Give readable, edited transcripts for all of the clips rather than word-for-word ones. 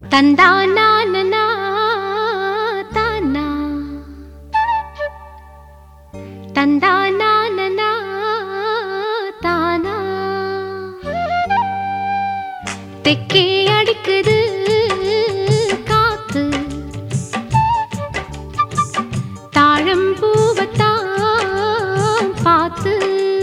தந்தானா நனா தானா தந்தானா நனா தானா தெக்கே அடிக்குது காத்து தாழம் பூவத்தான் பார்த்து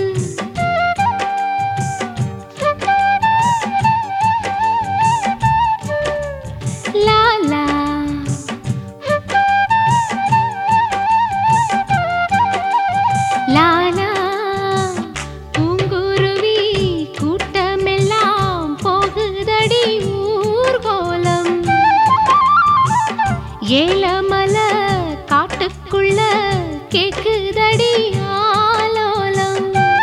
லாலா லாலா பூங்குருவி கூட்டமெல்லாம் போகுதடி ஊர்கோலம் ஏலமல காட்டுக்குள்ள கேக்குதடி ஆலோலம்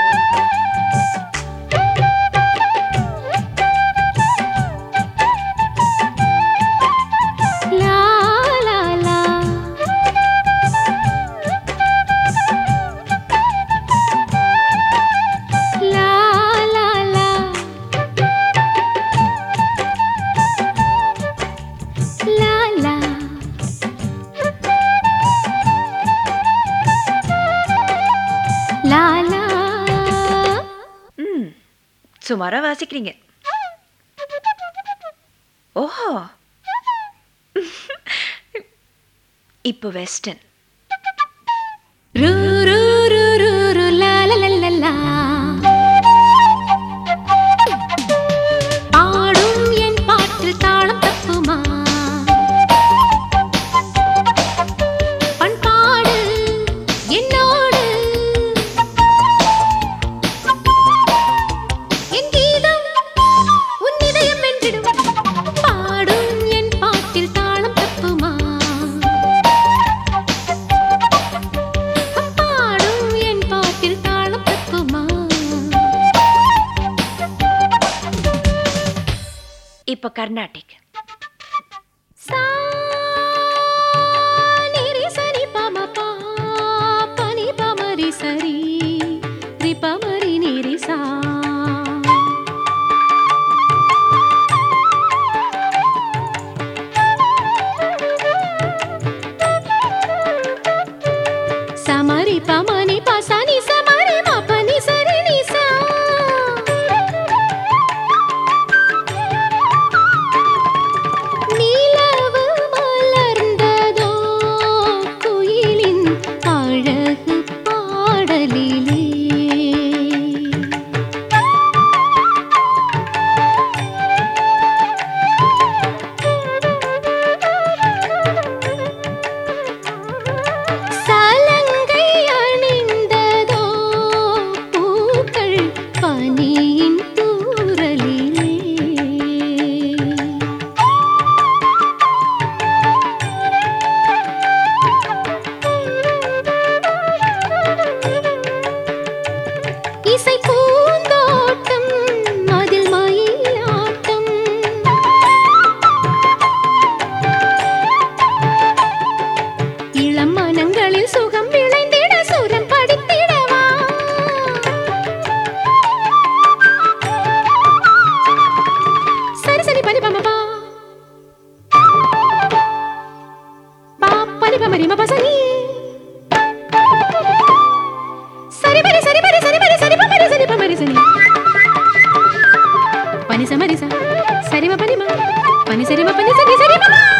சுமாரா வாசிக்கிறீங்க. ஓஹோ, இப்போ வெஸ்டர்ன். ரூ ரூ ரூ ரூ ரூ லா லா லா லா லா. பாடும் என் பாட்டில் தாளம் தப்புமா? பண்பாடு என்னோடு என் கீதம் உன் இதயம் வென்றிடும். பாடும் என் பாட்டில் தாளம் தப்புமா? பாடும் என் பாட்டில் தாளம் தப்புமா? இப்போ கர்நாடிக். சா நிரி சரி பம பா பனி பமரி சரி ரி பமரி நிரி சா. சமரி பமனி பசனி சமரி மபனி சரி நி சா. நிலவு மலர்ந்ததோ குயிலின் அழகு பாடலிலே. சலங்கை அணிந்ததோ பூக்கள் பனியின் தூறலிலே. இசை பூந்தோட்டம் அதில் மயிலாட்டம். இளம் மனங்களில் சுகம் விளைந்திட சுரம் படித்திடவா. சரி சரி பனி பம பா பா பனி பமரி ம பசனி. சரி பரி சரி பரி சரி பரி சரி பமரி சரி பமரி சரி பனி சமரி சா சரி ம பனி ம பனி சரி ம பனி சரி சரி ம.